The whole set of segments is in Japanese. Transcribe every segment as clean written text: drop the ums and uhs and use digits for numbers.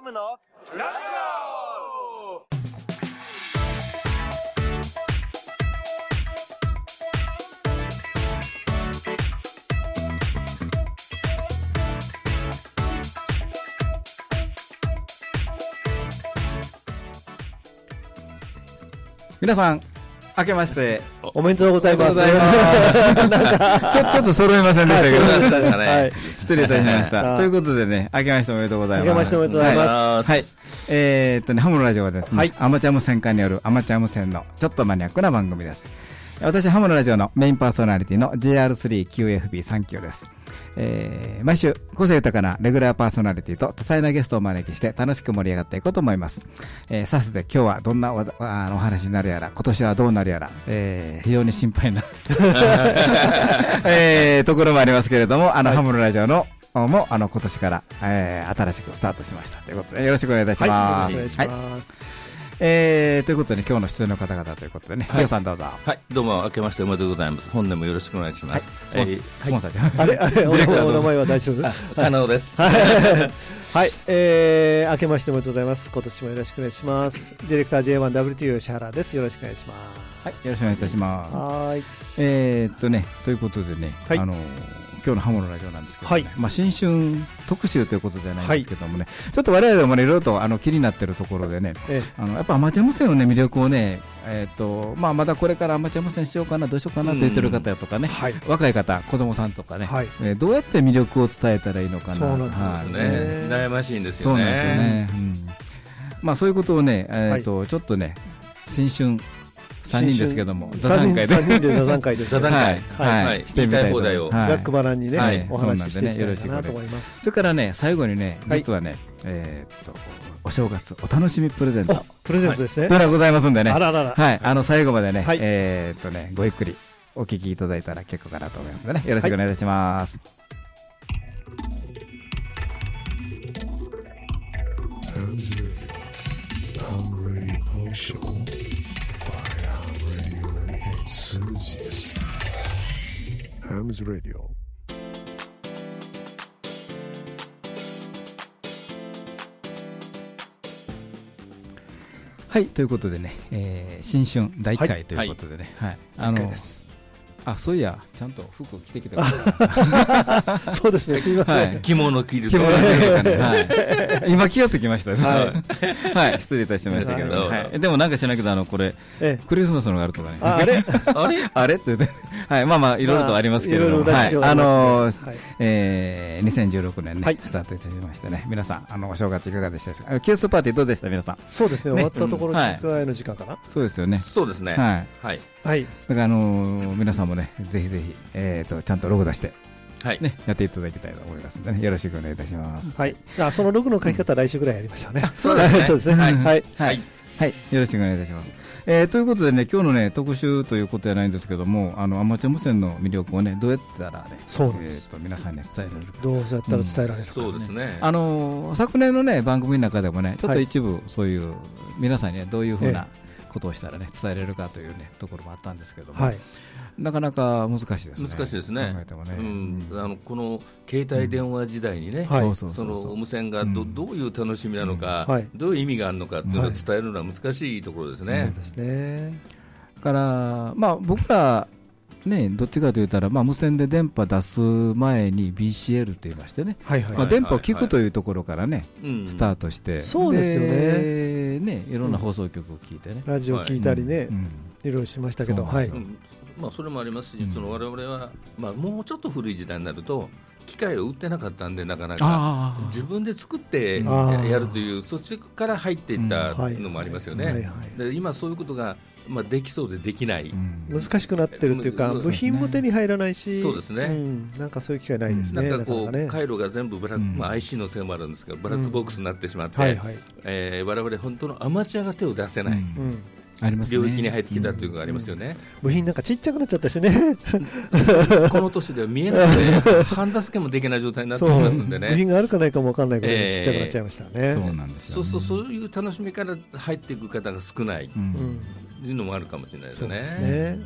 ムのラジオ。 皆さん明けましておめでとうございます。 ちょっと揃いませんでしたけど、 はい、 失礼いたしましたということでね、明けましておめでとうございます。 明けましておめでとうございます。 はい、ハムのラジオはですね、アマチュア無線化によるアマチュア無線のちょっとマニアックな番組です。私ハムのラジオのメインパーソナリティの JR3QFB3 です。毎週個性豊かなレギュラーパーソナリティと多彩なゲストをお招きして楽しく盛り上がっていこうと思います。さて今日はどんなお話になるやら、今年はどうなるやら、非常に心配な、ところもありますけれども、ハムのラジオのも今年から、新しくスタートしましたということでよろしくお願いいたします。 よろしくお願いします。 ということで、今日の出演の方々ということでね、リオさんどうぞ。 はい、どうも明けましておめでとうございます。本年もよろしくお願いします。 スポンサーじゃん。 あれお名前は大丈夫？ 可能です。 はい、明けましておめでとうございます。今年もよろしくお願いします。ディレクター J1WTO 吉原です。よろしくお願いします。 はい、よろしくお願いいたします。 はい。 ということでね、今日のハムのラジオなんですけどね、新春特集ということではないんですけどもね、ちょっと我々もね、いろいろと気になっているところでね、やっぱアマチュア無線のね、魅力をね、まだこれからアマチュア無線しようかな、どうしようかなと言ってる方とかね、若い方、子供さんとかね、どうやって魅力を伝えたらいいのかな。 そうなんですね。悩ましいんですよね。 そうなんですよね。そういうことをね、ちょっとね、新春3人ですけども、座談会で。 3人で座談会です。 座談会。はい。 してみたいと。 ざっくばらんにね、お話ししていきたいかなと思います。 それからね、最後にね、実はね、お正月お楽しみプレゼント。 プレゼントですね。 というのがございますんでね。 あららら。 はい。最後までね、ごゆっくりお聞きいただいたら結構かなと思いますのでね、よろしくお願いいたします。 Hams Radio。 はい、ということでね、新春第1回ということでね、そういや、ちゃんと服着てきてください。 そうですね、すみません。 着物着ると。 今気がつきました。はい、失礼いたしましたけど。でもなんかしないけど、これ、クリスマスのがあるとかね。 あれあれって言って、はい、いろいろとありますけれども、2016年ね、スタートいたしましてね、皆さん、お正月いかがでしたか？キュースパーティーどうでした皆さん？ そうですね、終わったところに1回の時間かな。 そうですよね。 そうですね。はい。 だから皆さんもね、ぜひぜひちゃんとロゴ出してね、やっていただきたいと思いますのでね、よろしくお願いいたします。 はい。そのロゴの書き方来週ぐらいやりましょうね。 そうですね。 はい。 はい。よろしくお願いいたします。ということでね、今日のね特集ということじゃないんですけども、アマチュア無線の魅力をね、どうやったらね、皆さんに伝えられるか。 どうやったら伝えられるか。 そうですね。 昨年のね番組の中でもね、ちょっと一部そういう皆さんにどういうふうなことをしたらね伝えられるかというねところもあったんですけども、なかなか難しいですね。 難しいですね。この携帯電話時代にね、その無線がどういう楽しみなのか、どういう意味があるのかっていうのを伝えるのは難しいところですね。 そうですね。 だから僕らね、どっちかと言ったら、無線で電波出す前に BCL と言いましてね、電波を聞くというところからね、スタートして、 そうですよね。 いろんな放送局を聞いてね、 ラジオ聞いたりね、いろいろしましたけど、 それもありますし、我々はもうちょっと古い時代になると機械を売ってなかったんで、なかなか自分で作ってやるという、そっちから入っていったのもありますよね。で今そういうことができそうでできない、 難しくなってるっていうか、部品も手に入らないし、 そうですね、 なんかそういう機会ないですね。 なんかこう回路が全部ブラック、IC のせいもあるんですけど、ブラックボックスになってしまって、我々本当のアマチュアが手を出せない領域に入ってきたというのがありますよね。 部品なんかちっちゃくなっちゃったしね。 この年では見えないので、ハンダ付けもできない状態になってきますんでね。 部品があるかないかも分からないぐらいちっちゃくなっちゃいましたね。 そうなんですよね。 そういう楽しみから入っていく方が少ないというのもあるかもしれないですよね。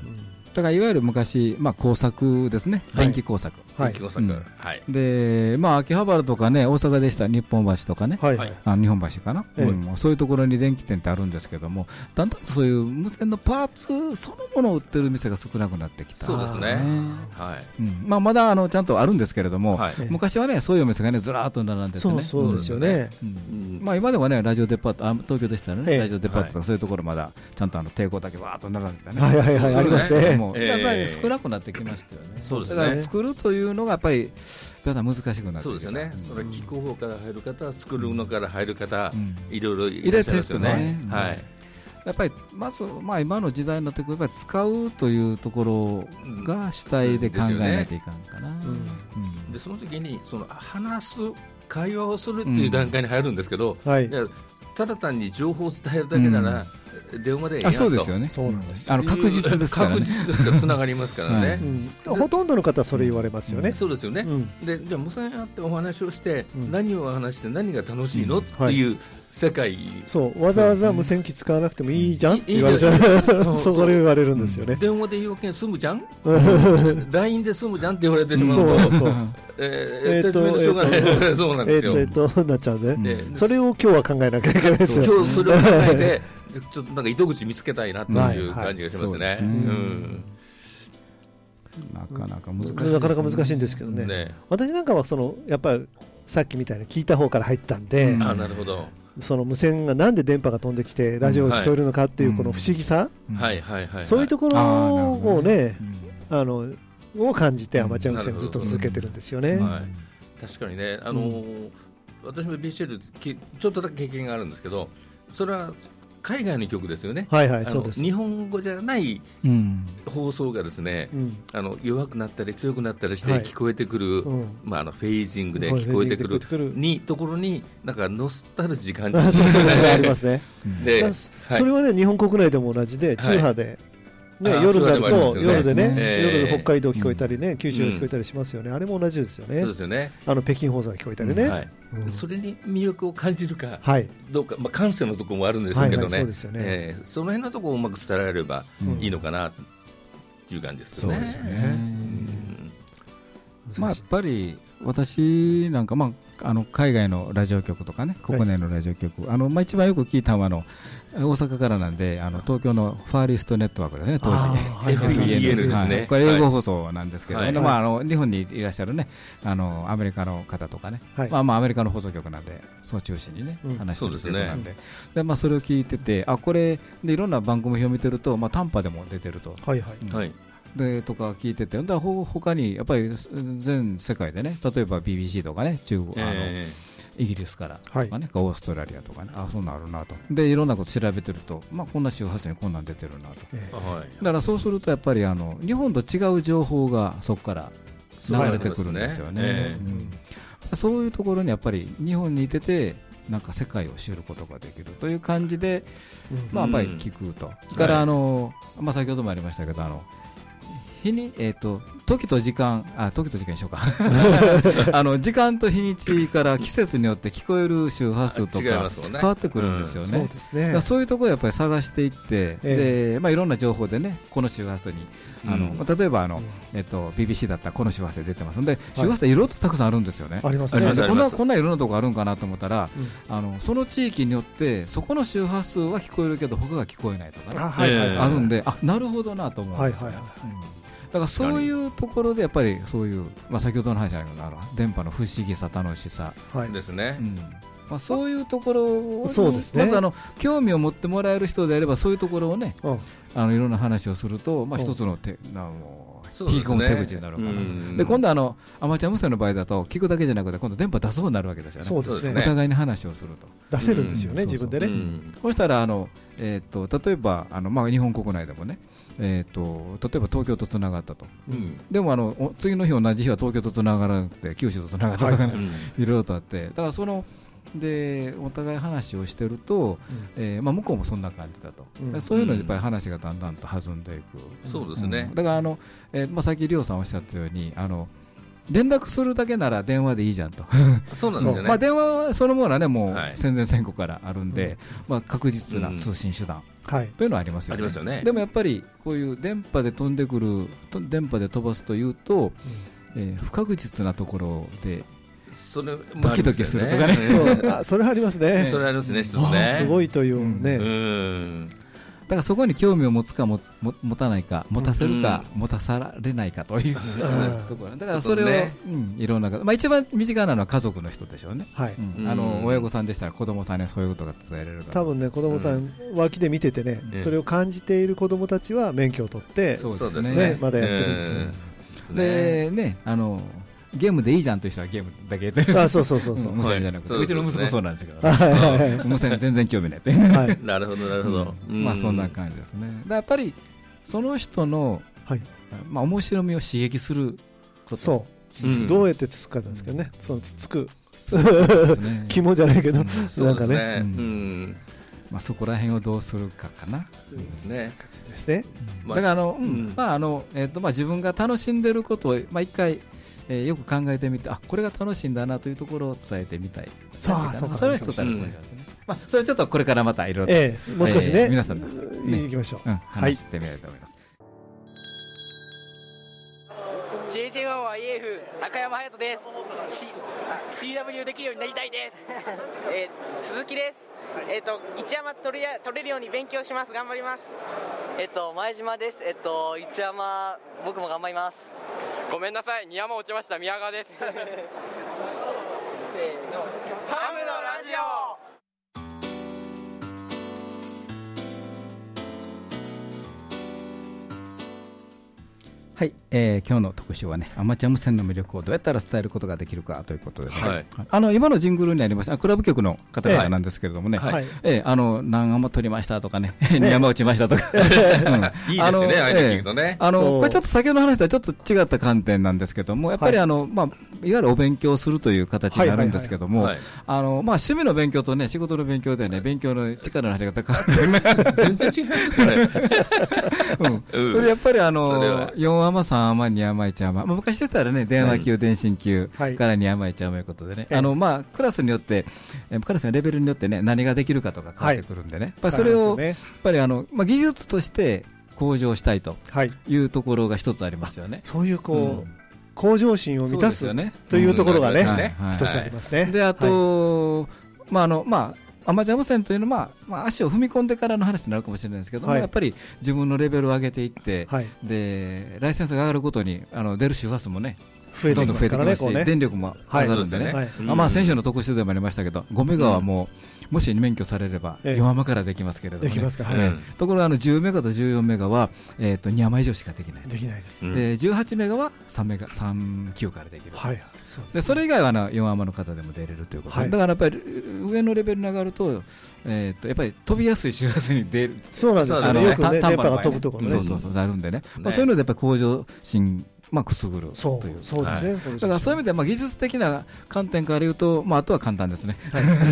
だからいわゆる昔、工作ですね、電気工作、 電気工作、 で秋葉原とかね、大阪でした日本橋とかね、日本橋かな、そういうところに電気店ってあるんですけども、だんだんとそういう無線のパーツそのものを売ってる店が少なくなってきた。 そうですね、 まだちゃんとあるんですけれども、昔はねそういうお店がねずらーっと並んでてね、 そうですよね。 今でもねラジオデパート、東京でしたらね、ラジオデパートとかそういうところまだちゃんと抵抗だけわーっと並んでたね、 ありますね。 やっぱり少なくなってきましたよね。 そうですね。 だから作るというのがやっぱりだんだん難しくなってきた。 そうですよね。それ聞く方から入る方、作るのから入る方、いろいろいらっしゃいますよね。 やっぱりまず今の時代になってくれば使うというところが主体で考えないといかんかな。 でその時に話す会話をするっていう段階に入るんですけど、ただ単に情報を伝えるだけなら、電話でいいやと。 そうですよね。確実ですからね。 確実ですからつながりますからね。 ほとんどの方はそれ言われますよね。 そうですよね。でじゃあ無線やってお話をして、何を話して何が楽しいのっていう世界。 そうわざわざ無線機使わなくてもいいじゃんって言われちゃう。それ言われるんですよね。 電話で要件済むじゃん、LINE で済むじゃんって言われてしまうと、説明のしょうがない。そうなんですよ。 なっちゃうね。それを今日は考えなきゃいけないですよ。 今日それを考えてちょっとなんか糸口見つけたいなという感じがしますね。 なかなか難しい。 なかなか難しいんですけどね。私なんかはやっぱりさっきみたいに聞いた方から入ったんで、 なるほど。 その無線がなんで電波が飛んできてラジオが聞こえるのかっていうこの不思議さ、そういうところをねを感じてアマチュア無線ずっと続けてるんですよね。 確かにね、私も BCL ちょっとだけ経験があるんですけど、それは海外の曲ですよね。 そうです。 日本語じゃない放送がですね、弱くなったり強くなったりして聞こえてくる、フェイジングで聞こえてくるところになんかノスタルジー感じますね。ありますね。でそれはね日本国内でも同じで、中波で夜になると夜でね、夜で北海道聞こえたりね、九州が聞こえたりしますよね。あれも同じですよね。 そうですよね。 北京放送が聞こえたりね。 それに魅力を感じるかどうか、感性のところもあるんでしょうけどね。その辺のところをうまく伝えられればいいのかなっていう感じですよね。そうですね。 やっぱり私なんか海外のラジオ局とかね、国内のラジオ局、一番よく聞いたのは大阪からなんで、東京のファーイーストネットワークですね、当時 FEN ですね。 これ英語放送なんですけど、日本にいらっしゃるねアメリカの方とかね、アメリカの放送局なんでその中心にね話してる曲なんで、それを聞いてて、これでいろんな番組を見てると短波でも出てると。でとか聞いてて、他にやっぱり全世界でね、例えば BBC とかね、中国イギリスからとかね、オーストラリアとかね、そうなるなと。でいろんなこと調べてると、こんな周波数にこんなん出てるなと。だからそうするとやっぱり日本と違う情報がそこから流れてくるんですよね。そういうところにやっぱり日本にいててなんか世界を知ることができるという感じで、やっぱり聞くと。だから先ほどもありましたけど、日に時と時間にしようか時間と日にちから季節によって聞こえる周波数とか変わってくるんですよね。そういうところをやっぱり探していって、でいろんな情報でね、この周波数に例えばBBC だったらこの周波数で出てますので、周波数いろいろとたくさんあるんですよね。こんないろんなところあるんかなと思ったら、その地域によってそこの周波数は聞こえるけど他が聞こえないとかね、あるんで、なるほどなと思うんですよ。だからそういうところでやっぱりそういう、先ほどの話じゃないけど、電波の不思議さ、楽しさですね。 そういうところをまず興味を持ってもらえる人であれば、そういうところをね、いろんな話をすると、一つの引き込む手口になるかな。で今度アマチュア無線の場合だと聞くだけじゃなくて、今度電波出そうになるわけですよね。お互いに話をすると出せるんですよね、自分でね。 そしたら例えば日本国内でもね、例えば東京とつながったと、でも次の日同じ日は東京とつながらなくて九州とつながったとかね、いろいろとあって、だからでお互い話をしてると、向こうもそんな感じだと、そういうのでやっぱり話がだんだんと弾んでいく。 そうですね。 だからさっきリオさんおっしゃったように連絡するだけなら電話でいいじゃんとそうなんですよね。 まあ、電話そのものはねもう戦前戦後からあるんで、まあ、確実な通信手段というのはありますよね。 ありますよね。 でもやっぱりこういう電波で飛んでくる電波で飛ばすというと、不確実なところでそれドキドキするとかね、 それありますね。 それありますね、一つね。 すごいというね。 だからそこに興味を持つか持たないか、持たせるか持たされないかというところ。だからそれをいろんな、まあ一番身近なのは家族の人でしょうね。親御さんでしたら子供さんにそういうことが伝えられるから。 多分ね子供さん脇で見ててね、それを感じている子供たちは免許を取って、そうですね、まだやってるんですよね。 でね、ゲームでいいじゃんという人はゲームだけやってるんですよ。 そう無線じゃなくて、うちの息子そうなんですけど、無線全然興味ないって。 なるほどなるほど。 まあそんな感じですね。やっぱりその人のまあ面白みを刺激すること。 どうやってつつくかなんですけどね。そのつつく肝じゃないけど、なんかね。 まあそこら辺をどうするかかな。 ですね。 だからまあ自分が楽しんでることをまあ一回よく考えてみて、これが楽しいんだなというところを伝えてみたい。それは一つあるんですね。まあそれちょっとこれからまたいろいろもう少しね皆さんで行きましょう。 話してみたいと思います。 JJ1YF 中山隼人です。CW できるようになりたいです。鈴木です。一山取れるように勉強します。頑張ります。 前島です。一山僕も頑張ります。 ごめんなさい、2山落ちました。宮川です。せーの、 ハムのラジオ。 はい、今日の特集はね、アマチュア無線の魅力をどうやったら伝えることができるかということで、今のジングルにありましたクラブ局の方々なんですけれどもね、何アマ取りましたとかね、2山落ちましたとか、 いいですよね、ああいうの聞くとね。 これちょっと先ほどの話とはちょっと違った観点なんですけども、やっぱりまあいわゆるお勉強するという形になるんですけども、まあ趣味の勉強とね仕事の勉強でね、勉強の力の入り方変わって全然違いますそれ。 それやっぱり4山、3山、2山、1山、昔でしたらね、電話級、電信級から2山、1山ということでね、クラスによって、クラスのレベルによってね、何ができるかとか変わってくるんでね、それをやっぱり技術として向上したいというところが一つありますよね。 そういう向上心を満たすというところがね、一つありますね。 で、あと、アマチュア無線というのは、足を踏み込んでからの話になるかもしれないですけども、やっぱり自分のレベルを上げていって、でライセンスが上がるごとに出る周波数もね、どんどん増えてきますし、電力も上がるんでね、先週の特集でもありましたけど、5メガはもう、もし免許されれば4山からできますけれども、ところが10メガと14メガは2山以上しかできないです。で18メガは3級からできる。でそれ以外は4山の方でも出れるということ、だからやっぱり上のレベルに上がると、やっぱり飛びやすい周波数に出る。 そうなんですよ。よく電波が飛ぶところね。 そうなるんでね、そういうのでやっぱり向上心くすぐるという。 そうですね。 だからそういう意味で技術的な観点から言うと、あとは簡単ですね。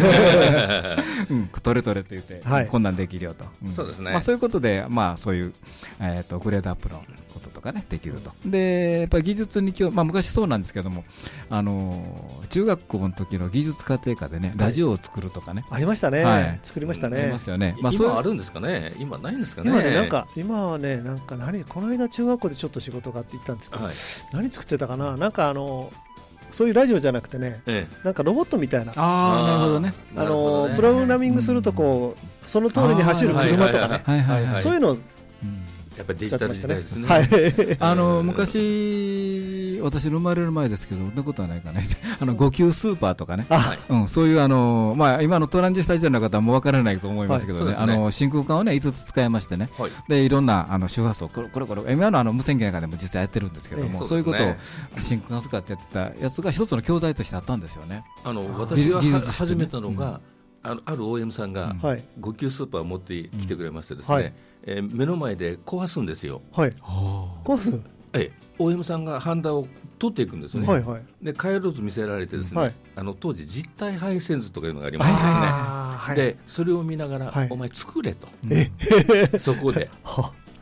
取れと言ってこんなんできるよと。 そうですね。 そういうことでそういうグレードアップのこととかねできると。でやっぱり技術に昔そうなんですけども、中学校の時の技術家庭科でねラジオを作るとかねありましたね。作りましたね。 ありますよね。 今あるんですかね。今ないんですかね。 今はねこの間中学校でちょっと仕事があって行ったんですけど、何作ってたかな、そういうラジオじゃなくてね、なんかロボットみたいな、 なるほどね、 プログラミングするとその通りに走る車とかね、そういうのをやっぱりデジタル時代ですね。 昔私の生まれる前ですけど、そんなことはないかね。5級スーパーとかね、そういう今のトランジスタ時代の方はもう分からないと思いますけどね、真空管をね5つ使いましてね、でいろんな周波数をこれ今の無線機なんかでも実際やってるんですけども、そういうことを真空管を使ってやってたやつが一つの教材としてあったんですよね。 私が始めたのがある OM さんが5級スーパーを持ってきてくれましてですね、目の前で壊すんですよ。 壊す OM さんがハンダを取っていくんですね。で回路図見せられてですね、当時実体配線図とかいうのがありましてですね、でそれを見ながら、お前作れとそこで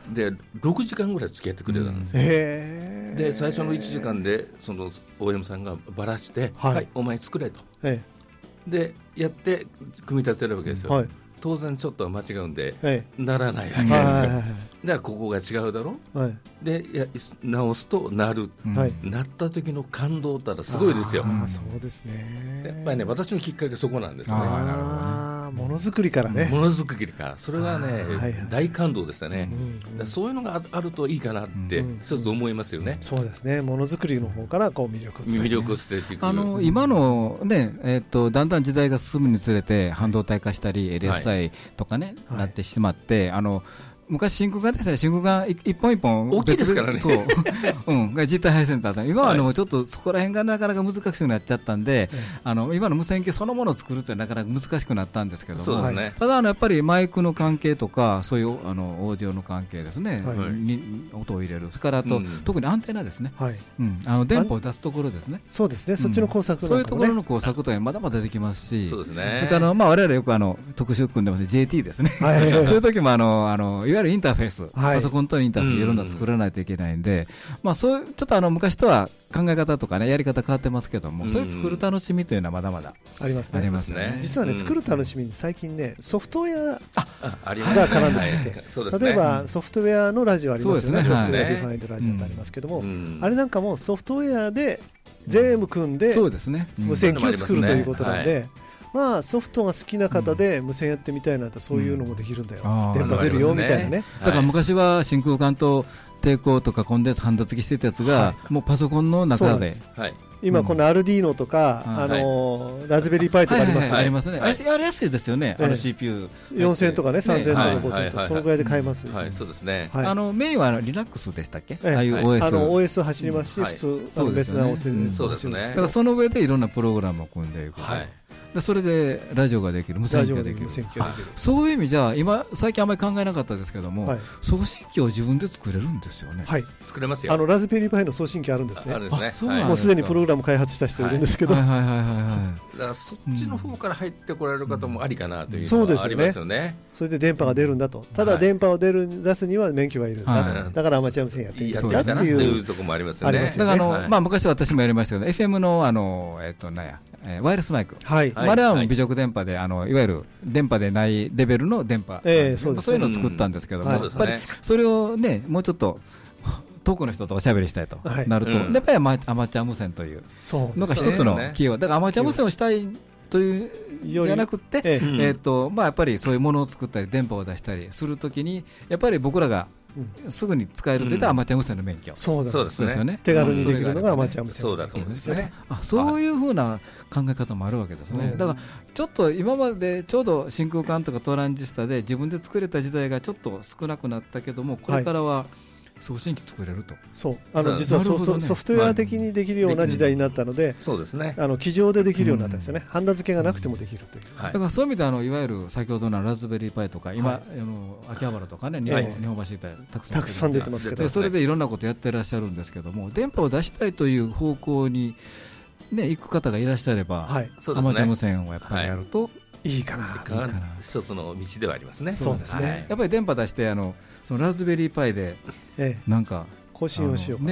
で6時間ぐらい付き合ってくれたんですよ、で最初の1時間でその OM さんがばらして、はい、お前作れと、でやって組み立てるわけですよ、当然ちょっとは間違うんで、ならないわけですよ、だからここが違うだろ、で直すとなる、なった時の感動ったらすごいですよ。 そうですね、 やっぱりね私のきっかけそこなんですね。 ものづくりからね、 ものづくりからそれがね、大感動でしたね、そういうのがあるといいかなって一つ思いますよね。 そうですね、ものづくりの方からこう魅力を伝えていく。 今のね、だんだん時代が進むにつれて半導体化したり LSI とかね、なってしまって、昔真空管でしたら真空管一本一本大きいですからね、 そうが実体配線だった。今はちょっとそこら辺がなかなか難しくなっちゃったんで、今の無線機そのものを作るってなかなか難しくなったんですけども、ただやっぱりマイクの関係とかそういうオーディオの関係ですね、に音を入れる、それから特にアンテナですね、電波を出すところですね、 そうですね、そっちの工作、 そういうところの工作というのはまだまだできますし、 そうですね、 それから我々よく特殊組んでます JT ですね、そういう時もいわゆるインターフェース、パソコンとのインターフェースいろんな作らないといけないんで、そうちょっと昔とは考え方とかねやり方変わってますけども、そういう作る楽しみというのはまだまだありますね。実はね、作る楽しみに最近ねソフトウェアが絡んできて、例えばソフトウェアのラジオありますよね、ソフトウェアディファインドラジオってありますけども、あれなんかもソフトウェアで全部組んで無線機を作るということなんで、ソフトが好きな方で無線やってみたいなと、そういうのもできるんだよ、電波出るよみたいなね。 だから昔は真空管と抵抗とかコンデンサハンダ付きしてたやつが、もうパソコンの中で、 今このアルディーノとかラズベリーパイとかありますね、あれ安いですよね、 CPU4000 とかね、3000とか5000とかそのぐらいで買えます。 そうですね、 メインはリラックスでしたっけ、 ああいう OS 走りますし、普通別な OS そうですね、 だからその上でいろんなプログラムを組んでいく、それでラジオができる、無線機ができる、そういう意味じゃ最近あまり考えなかったですけども、送信機を自分で作れるんですよね。 作れますよ。 ラズベリーパイの送信機あるんですね。 もうすでにプログラム開発した人いるんですけど、 だからそっちの方から入ってこられる方もありかなというのはありますよね。 それで電波が出るんだと、ただ電波を出すには免許がいるんだ、だからアマチュア無線やっていいんだっていうところもありますよね。 だから昔私もやりましたけど FM のワイヤレスマイク、あれは微弱電波でいわゆる電波でないレベルの電波、そういうのを作ったんですけども、やっぱりそれをねもうちょっと遠くの人とおしゃべりしたいとなると、やっぱりアマチュア無線というのが一つのキーワードだから、アマチュア無線をしたいというじゃなくて、やっぱりそういうものを作ったり電波を出したりするときにやっぱり僕らがすぐに使えるといったらアマチュア無線の免許、 そうですよね、手軽にできるのがアマチュア無線、 そうだと思うんですよね。 そういうふうな考え方もあるわけですね。だからちょっと今までちょうど真空管とかトランジスタで自分で作れた時代がちょっと少なくなったけども、これからは送信機作れると、 実はソフトウェア的にできるような時代になったので、机上でできるようになったんですよね、ハンダ付けがなくてもできるという、 だからそういう意味でいわゆる先ほどのラズベリーパイとか今、秋葉原とかね、日本橋みたいたくさん出てますけど、 それでいろんなことやってらっしゃるんですけども、電波を出したいという方向に、行く方がいらっしゃれば、アマチュア無線をやっぱりやるといいかな、 一つの道ではありますね。 そうですね、 やっぱり電波出してそのラズベリーパイでなんか更新をしようか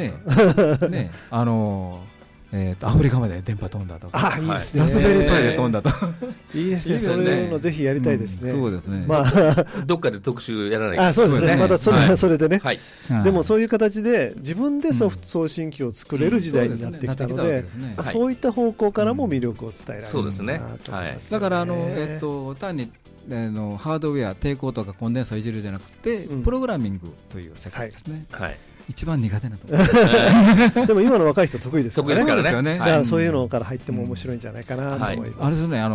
アフリカまで電波飛んだとか、 いいですね、 ラズベリーパイで飛んだといいですね、そういうのぜひやりたいですね。 そうですね、 どっかで特集やらないと。 そうですね、またそれはそれでね、でもそういう形で自分でソフト送信機を作れる時代になってきたので、そういった方向からも魅力を伝えられる。 そうですね、 だから単にハードウェア、抵抗とかコンデンサーをいじるじゃなくて、プログラミングという世界ですね。一番苦手なところでも今の若い人得意ですからね。 そうですよね。 だからそういうのから入っても面白いんじゃないかなと思います。 あれですね、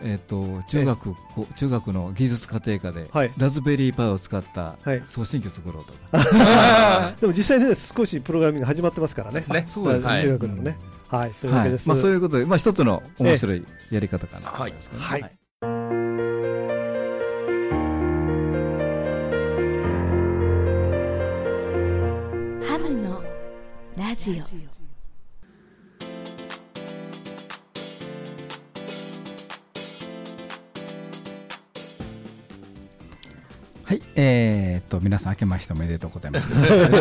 中学の技術家庭科でラズベリーパイを使った送信機を作ろうとか。 でも実際に少しプログラミング始まってますからね。中学でもね。そういうわけです。 そういうことで一つの面白いやり方かな。 はい。 ハムのラジオ。 はい、皆さん明けましておめでとうございます。今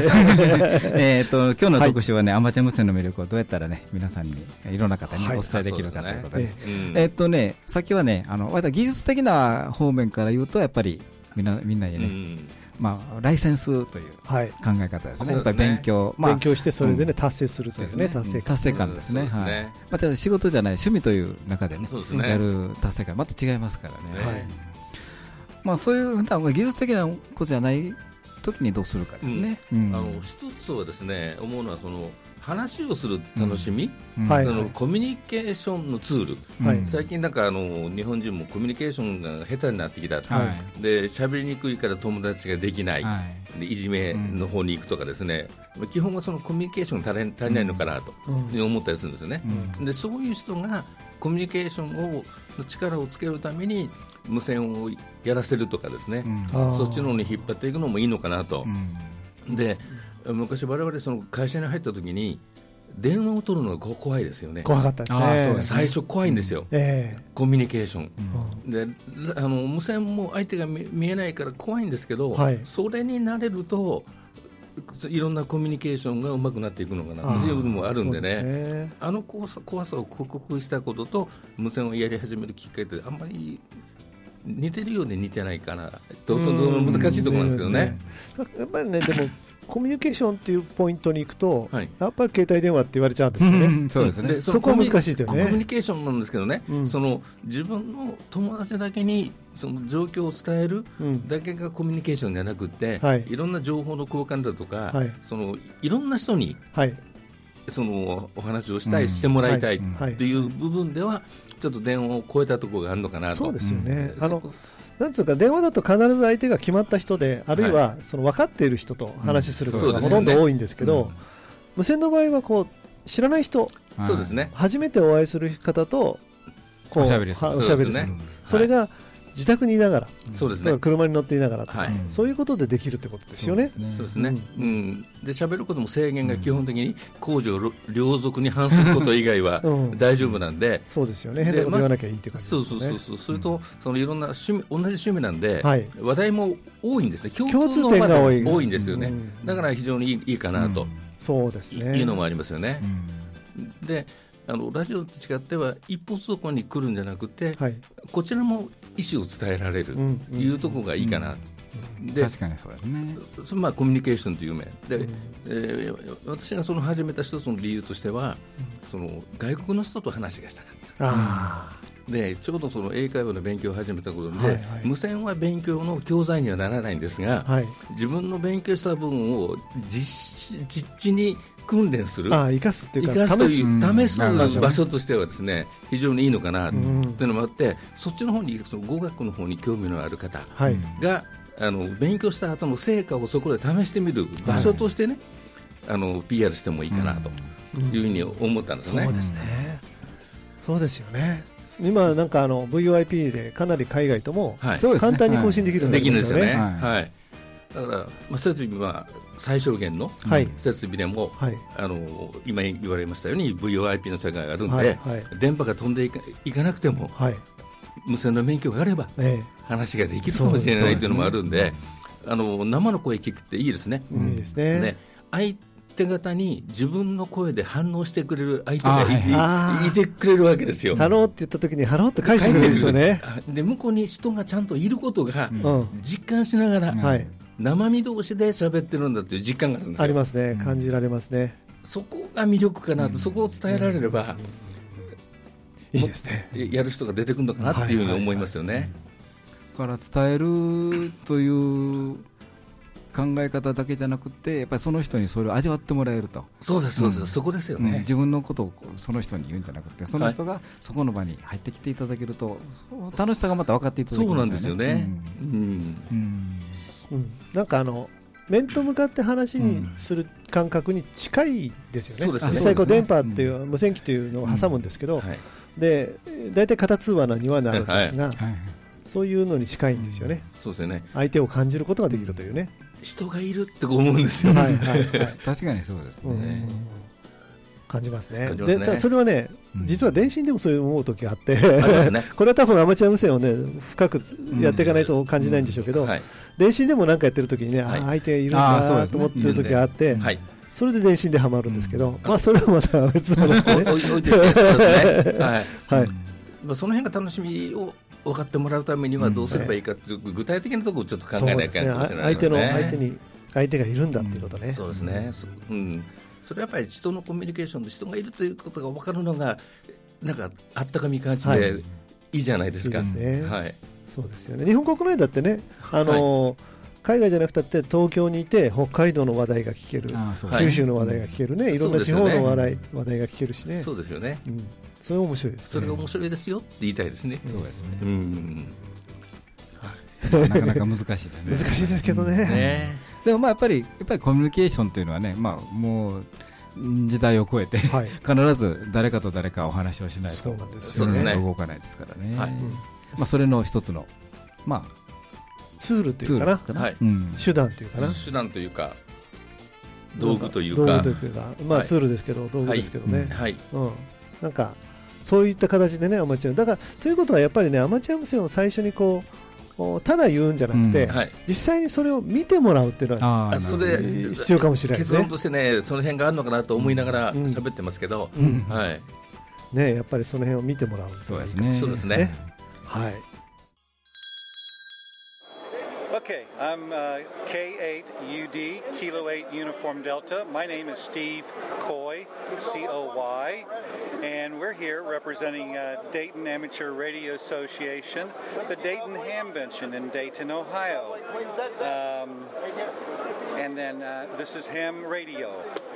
日の特集はね、アマチュア無線の魅力をどうやったらね、皆さんにいろんな方にお伝えできるかということで、さっきはね、技術的な方面から言うとやっぱりみんなにね、ライセンスという考え方ですね。やっぱり勉強してそれでね達成するというね、達成感ですね。 また仕事じゃない趣味という中でねやる達成感また違いますからね。そういう技術的なことじゃない時にどうするかですね。 一つはですね、思うのはその話をする楽しみ、そのコミュニケーションのツール、最近なんか日本人もコミュニケーションが下手になってきた、で喋りにくいから友達ができない、でいじめの方に行くとかですね、基本はそのコミュニケーションが足りないのかなと思ったりするんですよね。でそういう人がコミュニケーションの力をつけるために無線をやらせるとかですね、そっちの方に引っ張っていくのもいいのかなと。で昔我々その会社に入った時に電話を取るのが怖いですよね。 怖かったですね。 最初怖いんですよ、コミュニケーション、で無線も相手が見えないから怖いんですけど、それに慣れるといろんなコミュニケーションがうまくなっていくのかなというのもあるんでね、怖さを克服したことと無線をやり始めるきっかけってあんまり似てるようで似てないかなと、その難しいところなんですけどね。 やっぱりね、でもコミュニケーションっていうポイントに行くと、やっぱり携帯電話って言われちゃうんですよね。 そうですね。 そこは難しいですよね。 コミュニケーションなんですけどね、その自分の友達だけにその状況を伝えるだけがコミュニケーションじゃなくて、いろんな情報の交換だとか、いろんな人に、そのお話をしてもらいたいという部分ではちょっと電話を超えたところがあるのかなと。 そうですよね。なんつうか電話だと必ず相手が決まった人で、あるいはその分かっている人と話することがほとんど多いんですけど、無線の場合はこう知らない人、初めてお会いする方とこうおしゃべりする、それが自宅にいながら、車に乗っていながら、そういうことでできるということですよね。 そうですね。で喋ることも制限が基本的に公序良俗に反すること以外は大丈夫なんで、 そうですよね。変なこと言わなきゃいいという感じですね。 それとそのいろんな同じ趣味なんで、話題も多いんですね。共通の点が多いんですよね。だから非常にいいかなと、 そうですね。 いうのもありますよね。でラジオと違っては一方通行に来るんじゃなくて、こちらも意思を伝えられるというところがいいかな、 で確かにそうですね。 コミュニケーションという面で、私がその始めた一つの理由としては、その外国の人と話がしたかった。でちょうどその英会話の勉強を始めたことで、無線は勉強の教材にはならないんですが、自分の勉強した分を実地に訓練する、 生かすというか試す場所としてはですね、非常にいいのかなというのもあって、そっちの方にその語学の方に興味のある方が、勉強した後の成果をそこで試してみる場所としてね、PR してもいいかなというふうに思ったんですね。 そうですね。そうですよね。今なんかVoIP でかなり海外とも簡単に更新できるんですよね。 だから、設備は最小限の設備でも、今言われましたように VoIP の世界があるので、電波が飛んでいかなくても、無線の免許があれば話ができるかもしれないというのもあるんで、生の声聞くっていいですね。 いいですね。 相手方に自分の声で反応してくれる相手がいてくれるわけですよ。 ハローって言った時にハローって返してくれるんですよね。 で向こうに人がちゃんといることが実感しながら、生身同士で喋ってるんだという実感があるんですよ。 ありますね。感じられますね。 そこが魅力かなと、そこを伝えられれば、 いいですね。 やる人が出てくるのかなっていうふうに思いますよね。 だから伝えるという考え方だけじゃなくて、やっぱりその人にそれを味わってもらえると。 そうですそうです、そこですよね。 自分のことをその人に言うんじゃなくて、その人がそこの場に入ってきていただけると、楽しさがまた分かっていただけるんですよね。 そうなんですよね。 なんか面と向かって話にする感覚に近いですよね。実際電波っていう無線機というのを挟むんですけど、で大体片通話にはなるんですが、そういうのに近いんですよね。 そうですよね。 相手を感じることができるというね。 人がいるって思うんですよ。 確かにそうですね。 感じますね。でそれはね、実は電信でもそういう思う時があってこれは多分アマチュア無線をね深くやっていかないと感じないんでしょうけど、電信でも何かやってる時にね、相手がいるんだと思ってる時があって、それで電信でハマるんですけど、まあそれはまた別の話ですね。 その辺が楽しみを分かってもらうためにはどうすればいいかという具体的なところをちょっと考えないといけないかもしれないですね。 相手がいるんだっていうことね。 そうですね。それはやっぱり人のコミュニケーションで人がいるということが分かるのがなんかあったかみ感じでいいじゃないですか。 そうですよね。日本国内だってね、海外じゃなくたって東京にいて北海道の話題が聞ける、九州の話題が聞けるね、いろんな地方の話題が聞けるしね。 そうですよね。 それが面白いです。 それが面白いですよって言いたいですね。 そうですね。なかなか難しいですね。 難しいですけどね。 でもまあやっぱりコミュニケーションというのはね、もう時代を超えて必ず誰かと誰かお話をしないと動かないですからね。それの一つのツールというかな、手段というかな、 手段というか道具というか、 まあツールですけど道具ですけどね。なんかそういった形でね、アマチュアだからということはやっぱりね、アマチュア無線を最初にこうただ言うんじゃなくて、実際にそれを見てもらうっていうのは必要かもしれないですね。 結論としてね、その辺があるのかなと思いながら喋ってますけど、 ね、やっぱりその辺を見てもらう。 そうですね。そうですね。 はい。 Okay, I'm K8UD, Kilo 8 Uniform Delta. My name is Steve Coy, C-O-Y, and we're here representing Dayton Amateur Radio Association, the Dayton Hamvention in Dayton, Ohio. And then this is Ham Radio.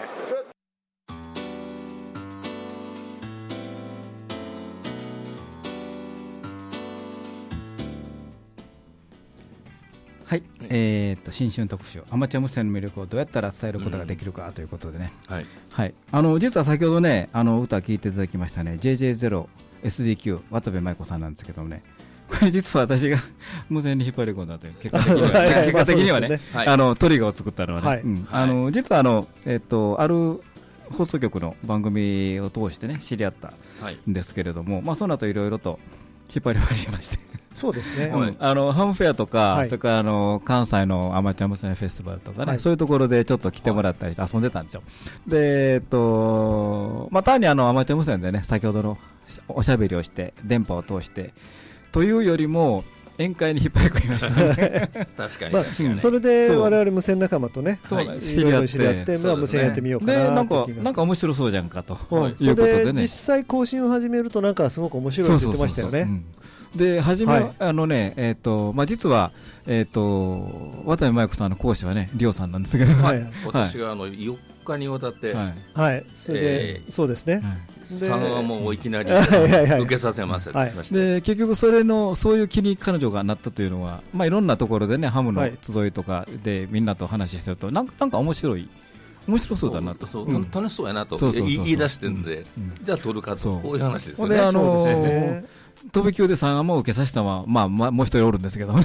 はい、新春特集、アマチュア無線の魅力をどうやったら伝えることができるかということでね、実は先ほどね、歌聴いていただきましたね、JJ0SDQ 渡部舞子さんなんですけどもね、これ実は私が無線に引っ張り込んだという結果的にはね、トリガーを作ったのはね、実はある放送局の番組を通してね知り合ったんですけれども、その後いろいろと引っ張り回しまして。 そうですね。 ハムフェアとか、それから関西のアマチュア無線フェスティバルとかね、そういうところでちょっと来てもらったりして遊んでたんですよ。で、単にアマチュア無線でね、先ほどのおしゃべりをして電波を通してというよりも宴会に引っ張り込みましたね。 確かに。 それで我々無線仲間とね、知り合って無線やってみようかな。 で、なんか面白そうじゃんかということでね。 実際更新を始めるとなんかすごく面白いって言ってましたよね。 で初め実は渡部舞子さんの講師はね、リオさんなんですけど、 私が4日にわたってそれでそうですね。 3話もいきなり受けさせませまして、 で結局そういう気に彼女がなったというのは、いろんなところでね、ハムの集いとかでみんなと話してるとなんか面白そうだなと、 楽しそうやなと言い出してるんで、じゃあ撮るかと、こういう話ですよね。 飛び級で3話も受けさせたのは、もう一人おるんですけど、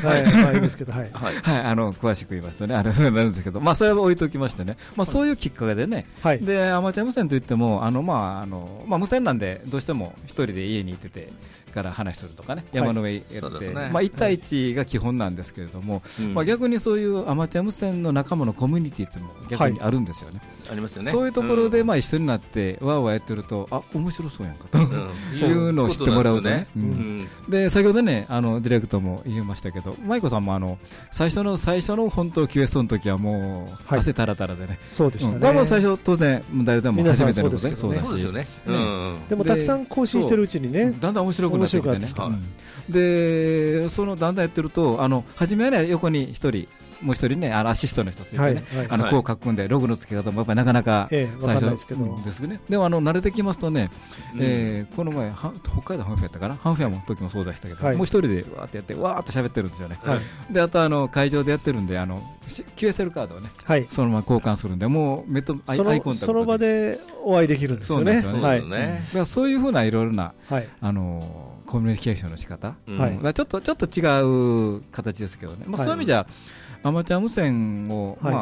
詳しく言いますとね、なんですけど、それは置いときましてね、そういうきっかけでね、でアマチュア無線といっても、無線なんで、どうしても一人で家にいててから話するとかね、山の上やって、1対1が基本なんですけれども、逆にそういうアマチュア無線の仲間のコミュニティっていうのも逆にあるんですよね。 ありますよね。 そういうところで一緒になってわーわーやってると、面白そうやんかというのを知ってもらうとね。で先ほどね、ディレクトも言いましたけど、舞子さんも最初の本当QSの時はもう汗たらたらでね、 そうでしたね。 最初当然誰でも初めてのことでそうだし、 でもたくさん更新してるうちにね、 だんだん面白くなってきてね。でだんだんやってると、初めはね、横に一人もう一人ね、アシストの人たちがね、こう書くんでログの付け方もやっぱりなかなか最初ですね。でも慣れてきますとね、この前北海道ハンフェアやったかな、ハンフェアの時もそうでしたけど、もう一人でわーってやってわーって喋ってるんですよね。であと会場でやってるんでQSL カードをね、そのまま交換するんで、もう目とアイコンタクトその場でお会いできるんですよね。 だからそういうふうないろいろなコミュニケーションの仕方ちょっと違う形ですけどね。そういう意味じゃアマチュア無線を、ち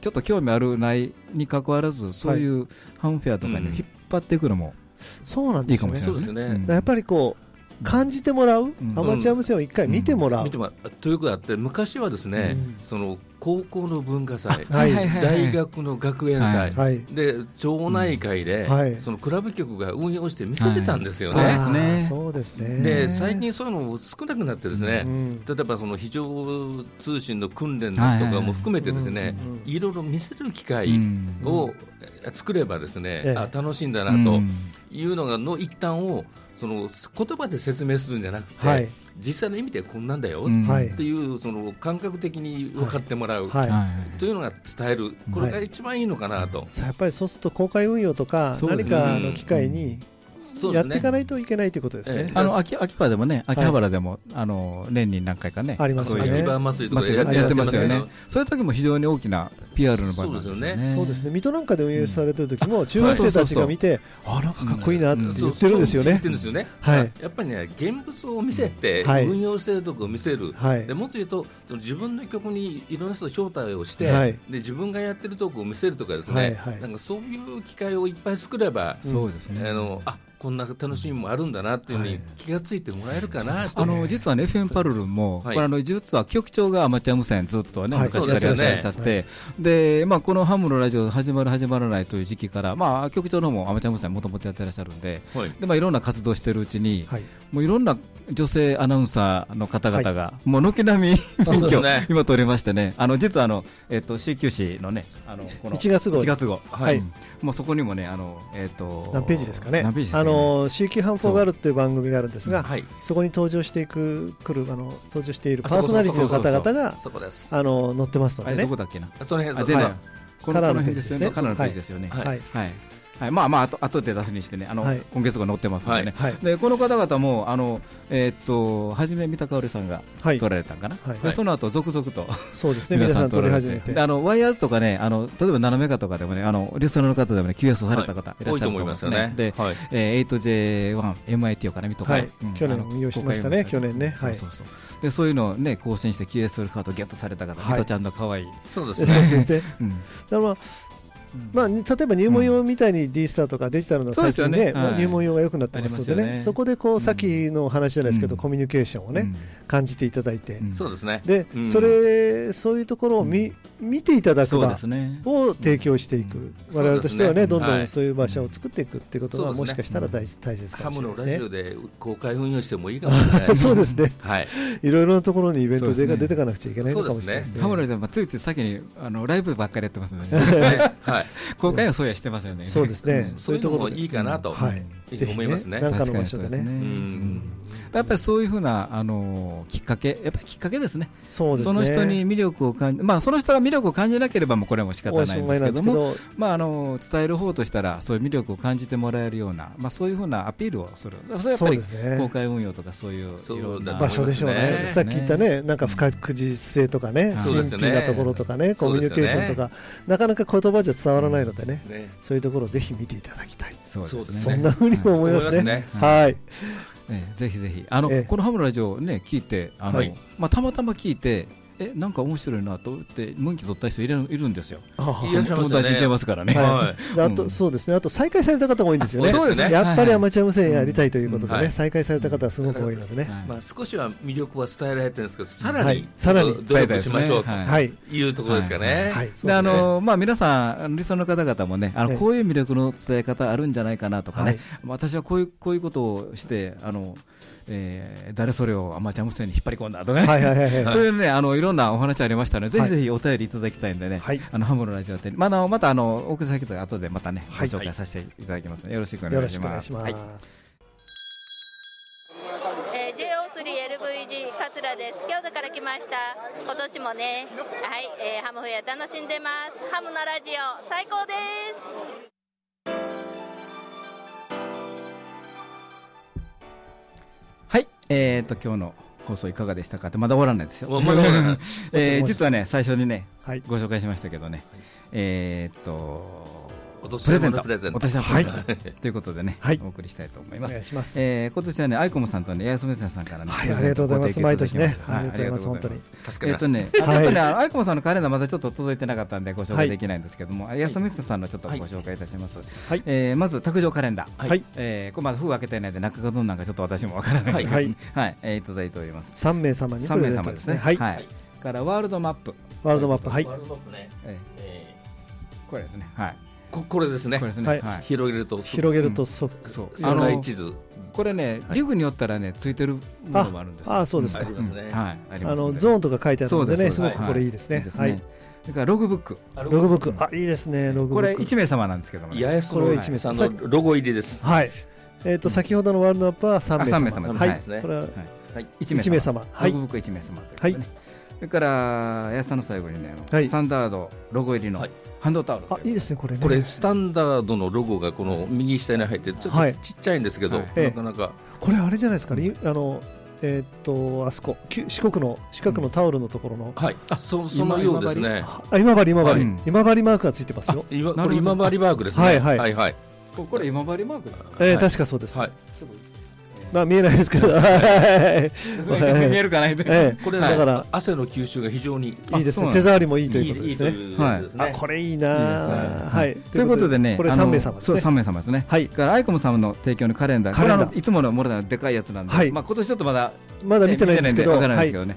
ちょっと興味あるないに関わらず、そういうハムフェアとかに引っ張っていくのもそうなんですよね。 いいかもしれないですね。 やっぱりこう感じてもらう、アマチュア無線を一回見てもらう、 ということがあって、昔はですね、その高校の文化祭、大学の学園祭、で町内会で、そのクラブ局が運用して見せてたんですよね。 そうですね。 で最近そういうの少なくなってですね、例えばその非常通信の訓練とかも含めてですね、いろいろ見せる機会を作ればですね、楽しいんだなというのがの一端をその言葉で説明するんじゃなくて、実際の意味でこんなんだよっていうその感覚的に分かってもらうというのが伝える、これが一番いいのかなと。 やっぱりそうすると公開運用とか何かの機会にやっていかないといけないということですね。 秋葉でもね、秋葉原でも年に何回かねありますね。 秋葉祭りとかやってますよね。そういう時も非常に大きな PR の場なんですよね。 そうですね。水戸なんかで運営されてる時も中学生たちが見て、なんかかっこいいなって言ってるんですよね。 言ってるんですよね。やっぱりね、現物を見せて運用しているところを見せる。でもっと言うと自分の曲にいろんな人招待をして、で自分がやってるところを見せるとかですね。なんかそういう機会をいっぱい作れば、 そうですね。 こんな楽しみもあるんだなっていうふうに気がついてもらえるかな。 実はね FM パルルも、これ実は局長がアマチュア無線ずっとね、昔からやってらっしゃって、でこのハムのラジオ始まる始まらないという時期から、局長の方もアマチュア無線もともとやってらっしゃるんで、でいろんな活動してるうちに、もういろんな女性アナウンサーの方々が、もう軒並み免許今取りましてね、実はCQC のね、この 1月号、 もうそこにもね、何ページですかね、CQ ハンフォーガールズという番組があるんですが、そこに登場しているパーソナリティの方々が載ってますのでね。 どこだっけな、 その辺カラーのページですよね。カラーのページですよね。後で出すにしてね、今月号載ってますのでね。でこの方々もはじめ三田香織さんが撮られたんかな。でその後続々とそうですね、皆さん撮り始めて、 ワイヤーズとかね、例えば7メガとかでもね、リスナーの方でもね QS された方いらっしゃると思いますね。で 8J1MIT をから見とか、 去年運用してましたね。去年ね。 でそういうのをね更新して QS ソルカードゲットされた方、ミトちゃんの可愛い。 そうですね。 例えば入門用みたいに D スターとかデジタルの最近ね、入門用が良くなってますのでね、そこでこうさっきの話じゃないですけど、コミュニケーションをね感じていただいて、 そうですね。 でそういうところを見ていただく場を提供していく、我々としてはね、どんどんそういう場所を作っていくっていうことがもしかしたら大切かもしれないですね。 ハムのラジオで公開運用してもいいかもしれない。 そうですね。いろいろなところにイベントが出てかなくちゃいけないのかもしれないですね。 ハムのラジオはついつい先にライブばっかりやってますので、公開はそうやしてませんね。 そうですね。 そういうところもいいかなと思いますね。 何かの場所でね。 やっぱりそういうふうなきっかけ、やっぱりきっかけですね。 その人に魅力を感じ、その人が魅力を感じなければもうこれはもう仕方ないんですけども、伝える方としたらそういう魅力を感じてもらえるような、そういうふうなアピールをする。それはやっぱり公開運用とかそういういろんな場所でしょうね。さっき言ったね、なんか不確実性とかね、神秘なところとかね、コミュニケーションとか、なかなか言葉じゃ伝わらないのでね、そういうところをぜひ見ていただきたい。そんなふうにも思いますね。はい。 ぜひぜひこのハムのラジオね聞いてたまたま聞いてなんか面白いなと思って人気取った人いるんですよ。友達いてますからね。 そうですね。あと再開された方が多いんですよね。やっぱりアマチュア無線やりたいということでね、再開された方はすごく多いのでね。 少しは魅力は伝えられてるんですけど、さらに努力しましょうというところですかね。 皆さんリスナーの方々もね、こういう魅力の伝え方あるんじゃないかなとかね、私はこういうことをして誰それをアマチュア無線に引っ張り込んだとかね、というねいろんなお話ありましたので、ぜひぜひお便りいただきたいんでね、ハムのラジオでまた送り先とか後でまたねご紹介させていただきますのでよろしくお願いします。 JO3LVG 桂です。京都から来ました。今年もね、ハムフェア楽しんでます。ハムのラジオ最高です。 はい、今日の放送いかがでしたかってまだ終わらないですよ。実はね最初にね、ご紹介しましたけどね、 プレゼント、お年玉ということでね、お送りしたいと思います。 お願いします。 今年はね、アイコムさんとね、エアスムさんからね、 ありがとうございます。毎年ね、ありがとうございます。本当に。 助かります。 ちょっとね、アイコムさんのカレンダーまだちょっと届いてなかったんでご紹介できないんですけども、エアスムさんのちょっとご紹介いたします。まず卓上カレンダー。これまだ封開けてないんで中がどんなんかちょっと私もわからないですけど、いただいております。 3名様にプレゼントですね。 はい。からワールドマップ。 ワールドマップ、はい。 これですね。はい。 これですね。広げると世界地図。 これね、リュックによったらねついてるものもあるんですよ。 そうですか。 ありますね。 はい。ゾーンとか書いてあるのでね、すごくこれいいですね。はい。 それからログブック。 ログブック、いいですね。ログブック。 これ1名様なんですけどもね。 八重洲のさんのロゴ入りです。 はい。先ほどのワールドマップは3名様。 はい。 これは 1名様。 ログブック1名様。はい。それから八重洲の最後にね、スタンダードロゴ入りのハンドタオル。 いいですね、これね。 これスタンダードのロゴがこの右下に入ってちょっとちっちゃいんですけど、なかなかこれあれじゃないですかね。あそこ四国のタオルのところの、 そのようですね。 今治マークがついてますよ。 これ今治マークですね。はいはい。 これ今治マーク。 確かそうです。見えないですけど、見えるかな。 これだから汗の吸収が非常にいいですね。手触りもいいということですね。これいいな。はい。 ということでね、 これ3名様ですね。 3名様ですね。はい。からアイコムさんの提供のカレンダー、これいつものもののでかいやつなんで、今年ちょっとまだ見てないんですけど、 わからないですけどね。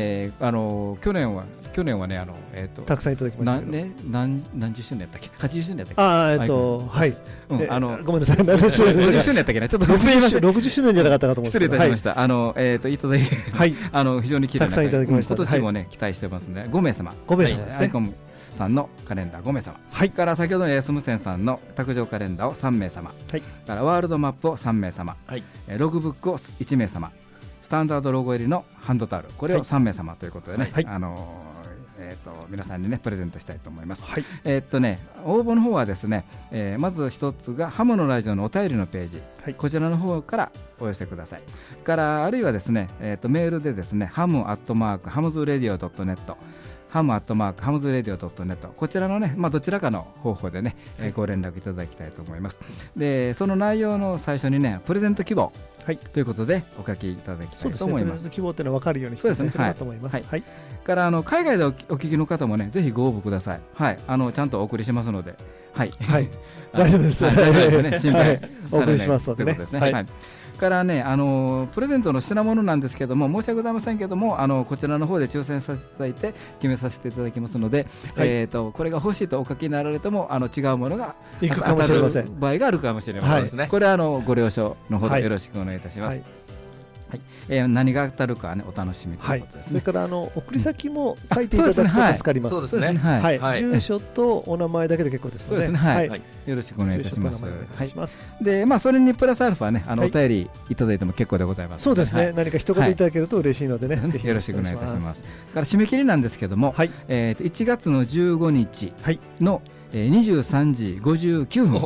去年はね、 たくさんいただきました。 何十周年やったっけ？80周年やったっけ？ はい。ごめんなさい。 50周年やったっけね？ちょっと 60周年じゃなかったかと思って。 失礼いたしました。いただいて、非常に綺麗な。 たくさんいただきました。 今年もね、期待してますね。5名様。 5名様ですね。 アイコムさんのカレンダー5名様。から先ほどの安無線さんの卓上カレンダーを3名様。からワールドマップを3名様。ログブックを1名様。スタンダードロゴ入りのハンドタオル、これを3名様ということでね、皆さんにねプレゼントしたいと思います。応募の方はですね、まず一つがハムのラジオのお便りのページ、こちらの方からお寄せください。からあるいはですね、メールでですね、ham@hamsradio.net ham@hamsradio.net こちらのね、どちらかの方法でね、ご連絡いただきたいと思います。で、その内容の最初にね、プレゼント希望ということでお書きいただきたいと思います。 プレゼント希望っていうのは分かるようにしていただければと思います。 から海外でお聞きの方もね、ぜひご応募ください。ちゃんとお送りしますので、 大丈夫です。 大丈夫ですね。心配お送りしますのでね。 からね、プレゼントの品物なんですけども、申し訳ございませんけども、こちらの方で抽選させていただいて決めさせていただきますので、これが欲しいとお書きになられても違うものがいくかもしれません。 場合があるかもしれません。これはご了承のほどよろしくお願いいたします。何が当たるかね、お楽しみということですね。 それから送り先も書いていただくと助かります。 そうですね。 住所とお名前だけで結構ですので、 よろしくお願いいたします。で、それにプラスアルファね、お便りいただいても結構でございます。 そうですね。何か一言いただけると嬉しいのでね、 よろしくお願いいたします。から締め切りなんですけども、1月の15日の23時59分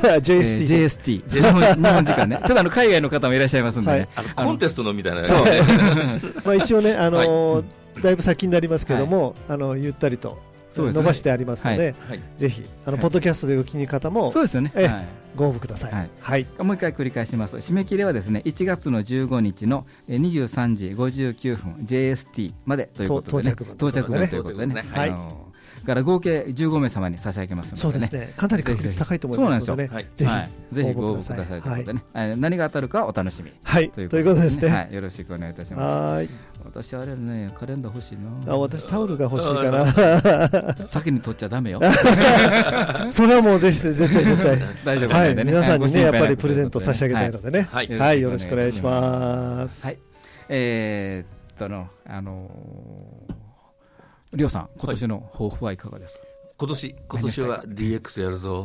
JST 日本時間ね。ちょっと海外の方もいらっしゃいますんでね、 コンテストのみたいな。 一応ね、だいぶ先になりますけども、ゆったりと伸ばしてありますので、ぜひポッドキャストでお聞きの方もご応募ください。 もう一回繰り返します。締め切りはですね、1月の15日の23時59分 JST までということでね、到着分ということでね、から合計15名様に差し上げますので、 そうですね。かなり確率高いと思いますので、ぜひご応募くださいということでね、何が当たるかお楽しみということですね。 よろしくお願いいたします。私あれね、カレンダー欲しいな。 私タオルが欲しいから先に取っちゃダメよ。 それはもうぜひ絶対大丈夫なんでね。 皆さんにね、やっぱりプレゼント差し上げたいのでね、よろしくお願いします。 りょうさん、今年の抱負はいかがですか？ 今年は DX やるぞ。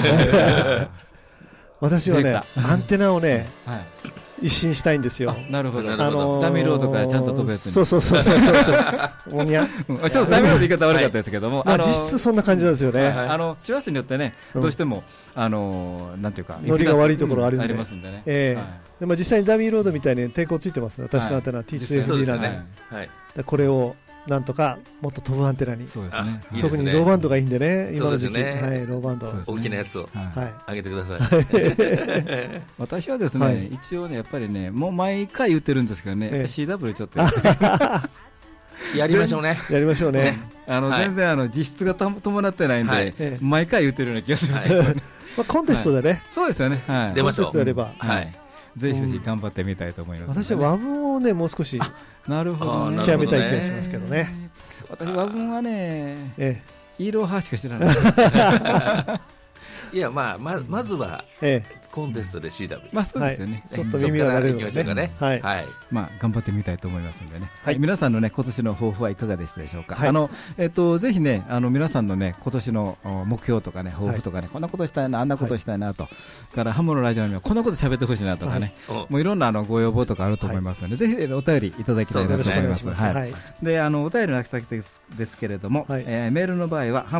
私はね、アンテナをね、一新したいんですよ。 なるほど。ダミーロードからちゃんと飛ぶやつに。 そう。おにゃ。 ちょっとダミーロード言い方悪かったですけども、 実質そんな感じなんですよね。 周波数によってね、どうしてもなんていうかノリが悪いところありますんでね。 で実際にダミーロードみたいに抵抗ついてます。私のアンテナ T2FD なんで。これをなんとかもっと飛ぶアンテナに、 そうですね、 特にローバンドがいいんでね、今の時期、はい、ローバンド、 大きなやつを上げてください。 私はですね、一応ね、やっぱりね、もう毎回言ってるんですけどね、CW ちょっとやりましょうね。 やりましょうね。 全然実質が伴ってないんで、毎回言ってるような気がします。 コンテストでね、 そうですよね、 出ましょう。 コンテストやれば、 ぜひぜひ頑張ってみたいと思います。 私は和文をね、もう少しなるほど極めたい気がしますけどね。 私和文はね、イロハしか知らない。 いや、まずはコンテストで CW、 まあそうですよね。 そうすると耳が慣れるのでね、 まあ頑張ってみたいと思いますんでね。皆さんのね、今年の抱負はいかがでしたでしょうか。ぜひね、皆さんのね、今年の目標とかね、抱負とかね、こんなことしたいな、あんなことしたいなと、からハムのラジオにはこんなこと喋ってほしいなとかね、もういろんなご要望とかあると思いますので、ぜひお便りいただきたいなと思います。で、お便りの先ですけれども、メールの場合は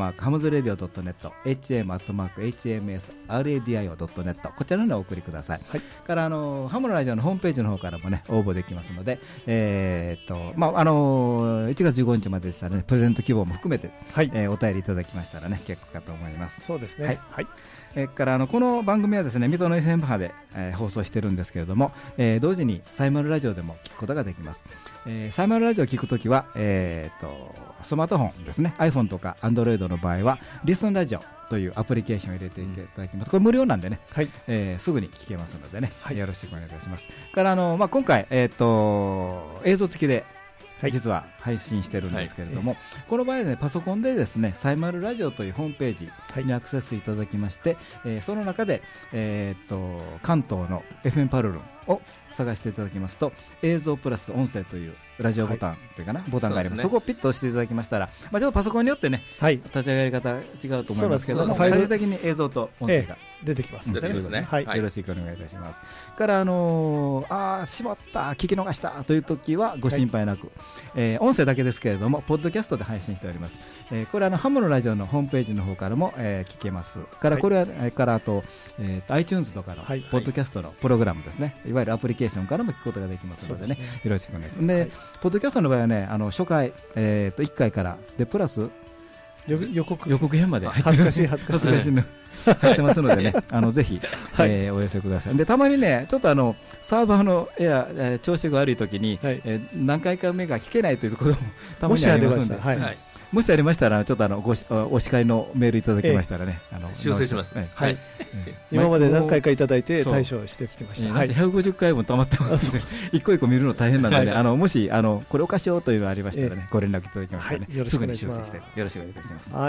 ham@hamsradio.net、ham@hmsradio.net、こちらにお送りください。からハムのラジオのホームページの方からもね、応募できますので、1月15日まででしたらね、プレゼント希望も含めて、お便りいただきましたらね、結構かと思います。 そうですね。 からこの番組はですね、水戸の FM 波で、放送してるんですけれども、同時にサイマルラジオでも聞くことができます。サイマルラジオを聞くときは、スマートフォンですね、 iPhone とか Android の場合はリスンラジオというアプリケーションを入れていただきます。これ無料なんでね、すぐに聞けますのでね、よろしくお願いいたします。から今回、映像付きで実は配信してるんですけれども、この場合ね、パソコンでですね、サイマルラジオというホームページにアクセスいただきまして、その中で、関東の FM パルルンを探していただきますと、映像プラス音声というラジオボタンというかな、ボタンがあります。そこをピッと押していただきましたら、ちょっとパソコンによってね、立ち上がり方違うと思いますけども、最終的に映像と音声が出てきますので、 よろしくお願いいたします。からしまった、聞き逃したという時はご心配なく、音声だけですけれどもポッドキャストで配信しております。これハムのラジオのホームページの方からも、聞けます。からこれはからあと、iTunes とかのポッドキャストのプログラムですね、いわゆるアプリケーションからも聞くことができますのでね、よろしくお願いします。で、ポッドキャストの場合はね、初回、1回からでプラス予告編まで恥ずかしいの入ってますのでね、ぜひ、お寄せください。で、たまにね、ちょっとサーバーの調子が悪いときに、何回か目が聞けないということもたまにありますので、もしありましたら、ちょっとお叱りのメールいただきましたらね、 修正します。 今まで何回かいただいて対処してきてました。 150回も溜まってますので、一個一個見るの大変なので、もしこれおかしようというのがありましたらね、ご連絡いただきましたらね、すぐに修正してよろしくお願いいたします。と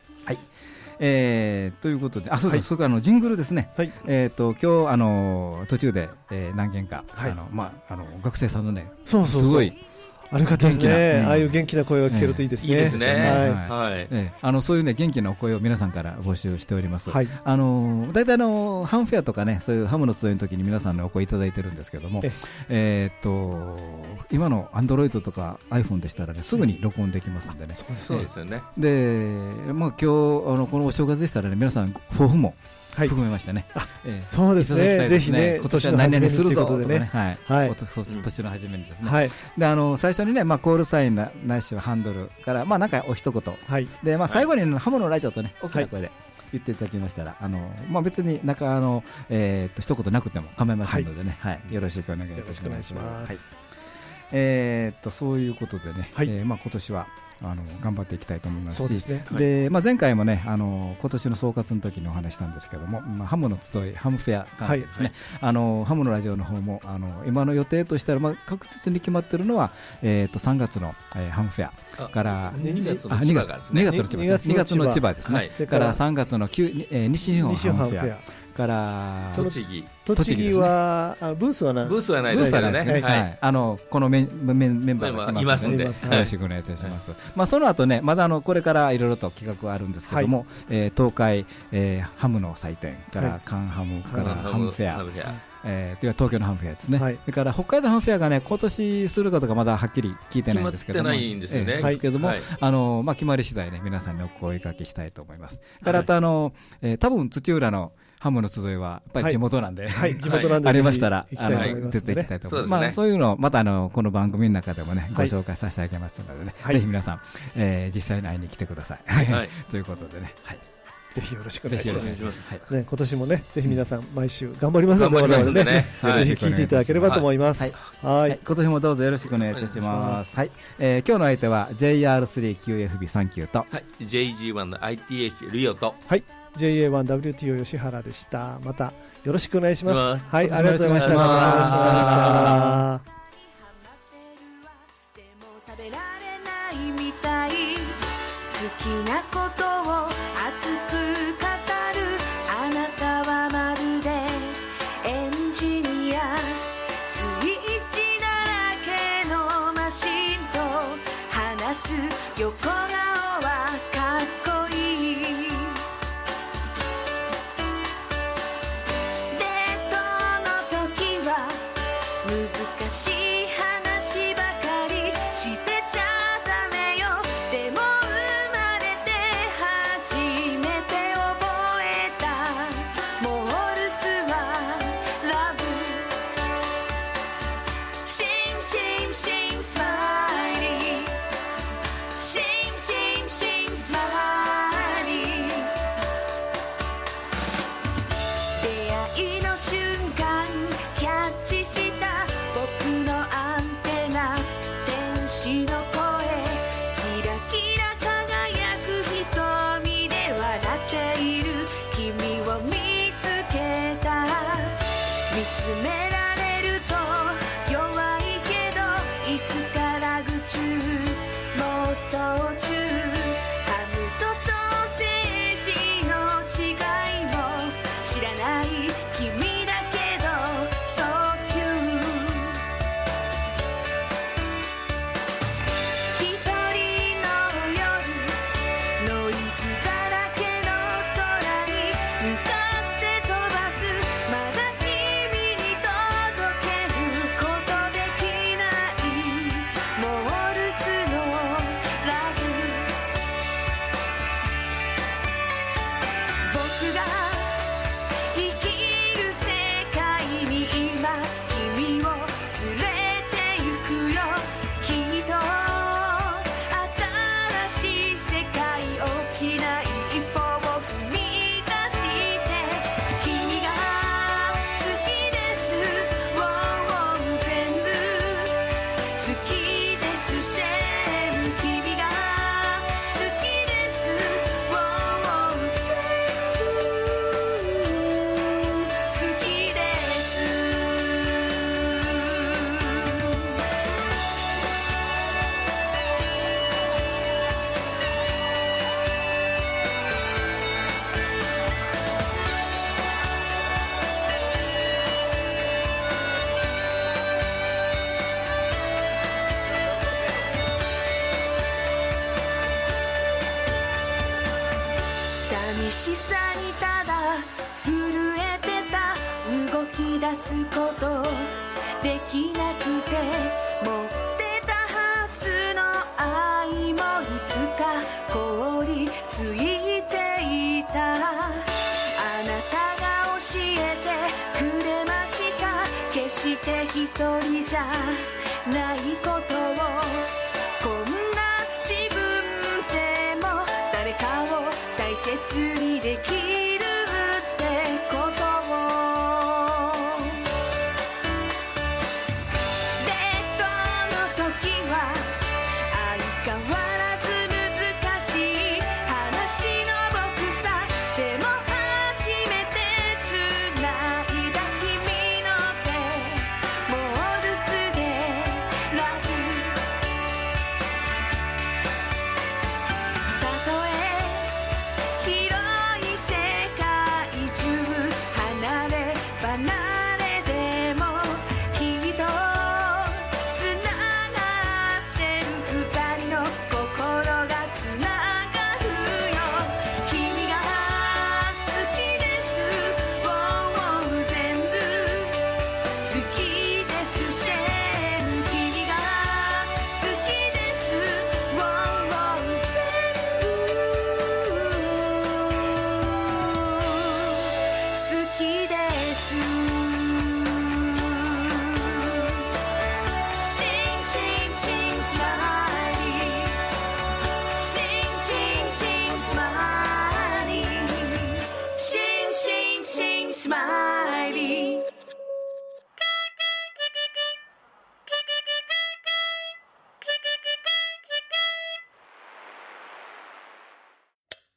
いうことで、それからジングルですね。今日途中で何件か学生さんのね、すごいありがたいですね。ああいう元気な声が聞けるといいですね。 いいですね。 そういうね、元気なお声を皆さんから募集しております。大体ハムフェアとかね、そういうハムの集いの時に皆さんのお声いただいてるんですけども、今のアンドロイドとか iPhone でしたらね、すぐに録音できますんでね。 そうですよね。 で、今日このお正月でしたらね、皆さん抱負も含めましたね。 そうですね。ぜひね、 今年は何々するぞとかね、年の初めにですね。で、最初にね、コールサインないしはハンドルからなんかお一言で、最後にハムのラジオとね、大きな声で言っていただきましたら、別に一言なくても構いませんのでね、よろしくお願いいたします。そういうことでね、今年は頑張っていきたいと思いますし、で、前回もね、今年の総括の時にお話したんですけども、ハムの集い、ハムフェア関係ですね、ハムのラジオの方も今の予定としたら、確実に決まっているのは、3月のハムフェアから 2月の千葉ですね、から3月の西日本ハムフェアから栃木はブースはないですよね。 このメンバーがいますので、よろしくお願いいたします。その後ね、まだこれからいろいろと企画があるんですけども、東海ハムの祭典からカンハムからハムフェア、東京のハムフェアですね。それから北海道ハムフェアがね、今年するかとかまだはっきり聞いてないんですけども、決まり次第ね、皆さんにお声掛けしたいと思います。からあと多分土浦のハムの集いはやっぱり地元なんで、 地元なんでありましたら絶対行きたいと思います。そういうのをまたこの番組の中でもねご紹介させてあげますのでね、ぜひ皆さん実際に会いに来てください。ということでね、 ぜひよろしくお願いします。今年もね、ぜひ皆さん毎週頑張りますので、ぜひ聞いていただければと思います。 今年もどうぞよろしくお願いいたします。今日の相手は JR3QFB39 と JG1 の ITH リオと JA1WTO 吉原でした。またよろしくお願いします。ありがとうございました。 好きなことを熱く語るあなたはまるでエンジニア、スイッチだらけのマシンと話す横顔はかっこいい。デートの時は難しい話ばかりしてちゃダメよ。でも寂しさにただ震えてた、動き出すことできなくて、持ってたはずの愛もいつか凍りついていた。あなたが教えてくれました、決して一人じゃないことを。こんな自分でも誰かを大切にできる